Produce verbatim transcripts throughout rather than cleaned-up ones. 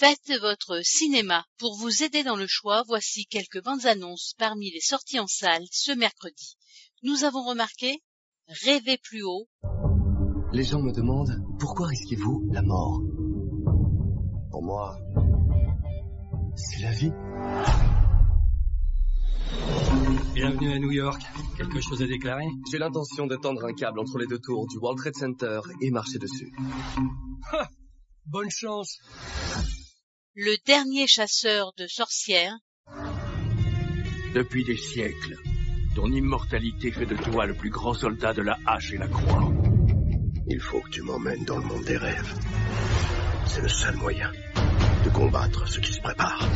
Faites votre cinéma. Pour vous aider dans le choix, voici quelques bandes annonces parmi les sorties en salle ce mercredi. Nous avons remarqué Rêvez plus haut. Les gens me demandent pourquoi risquez-vous la mort? Pour moi, c'est la vie. Bienvenue à New York. Quelque chose à déclarer? J'ai l'intention de tendre un câble entre les deux tours du World Trade Center et marcher dessus. Ha! Bonne chance. Le dernier chasseur de sorcières. Depuis des siècles, ton immortalité fait de toi le plus grand soldat de la hache et la croix. Il faut que tu m'emmènes dans le monde des rêves. C'est le seul moyen de combattre ce qui se prépare.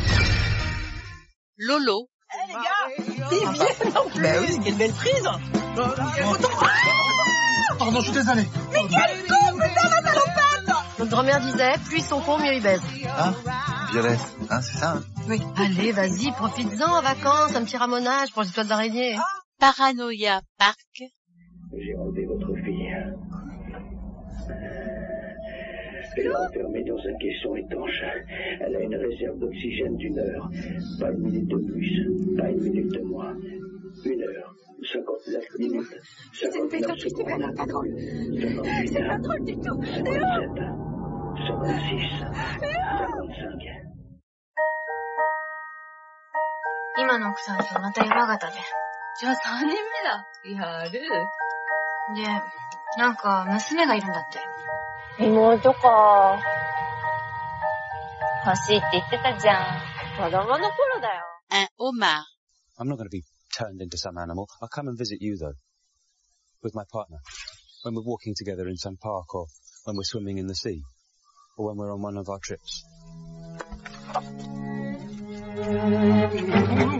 Lolo. Eh hey, les gars, c'est bien non plus. Bah oui, quelle belle prise. Pardon, je suis désolé. Mais quel con, putain, la salopette. Notre grand-mère disait, plus ils sont cons, mieux ils baisent. Hein? Violette, hein, c'est ça, hein? Oui. Allez, vas-y, profites-en en vacances, un petit ramonage pour les toiles d'araignée. Ah. Paranoia Park. J'ai enlevé votre fille. Elle est enfermée dans un caisson étanche. Elle a une réserve d'oxygène d'une heure. Pas une minute de plus, pas une minute de moins. Une heure, cinquante-neuf minutes, cinquante-neuf secondes, cinquante-huit, c'est pas drôle du tout. cinquante-sept, cinquante-six, cinquante-cinq. 今の奥さんとまた山形で。 じゃあさんにんめだ。やる。 で、なんか娘がいるんだって。 妹か。欲しいって言ってたじゃん。子供の頃だよ。 Un homard. I'm not going to be turned into some animal. I'll come and visit you, though, with my partner. When we're walking together in some park, or when we're swimming in the sea, or when we're on one of our trips.